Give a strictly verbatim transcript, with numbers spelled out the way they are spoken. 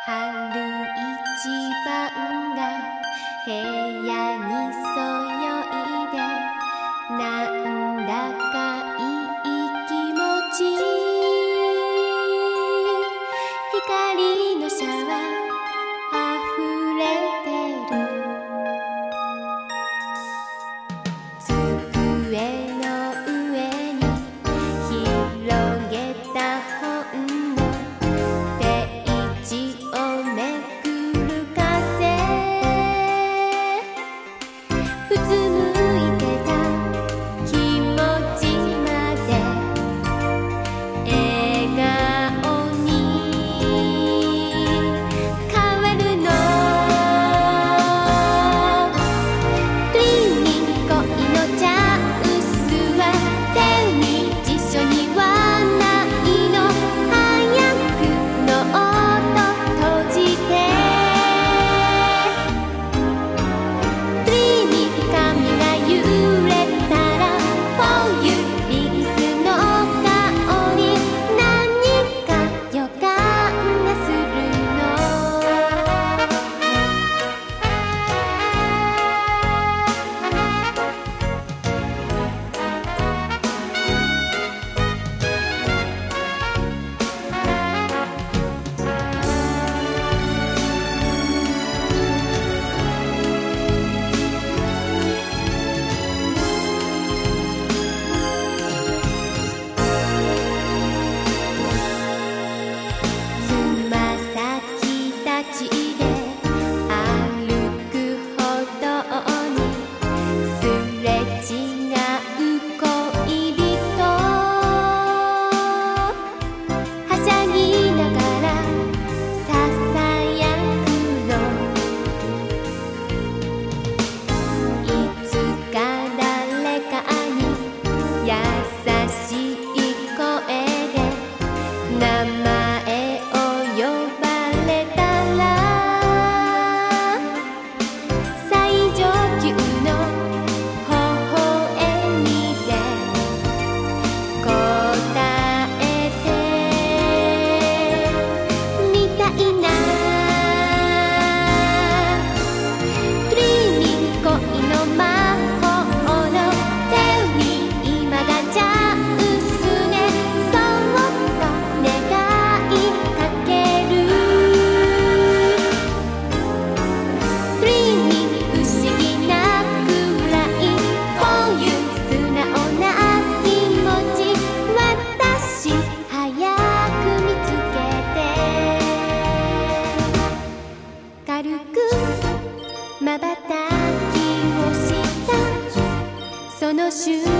春一番が部屋にそよいで、なんだかいい気持ち。光のシャワー溢れてる。机の上に広げた本のページをめくる風。うつむいてた気持ちまで笑顔に変わるの。トリニー恋のチャンスは手に辞書にはないの。早くノート閉じて。トリニー髪が揺れたら For you リースの香り。何か予感がするの。つま先立ちで歩くほどにすれ違う恋人。はしゃぎながらささやくの。いつか誰かに優しい声で名前を呼ばれたら、最上級の微笑みで答えてみたいな。トリニー恋の魔法の手に今がチャンスね。そっと願いかける。トリニー不思議なくらい For you 素直な気持ち。私早く見つけて。軽く瞬きをしたその瞬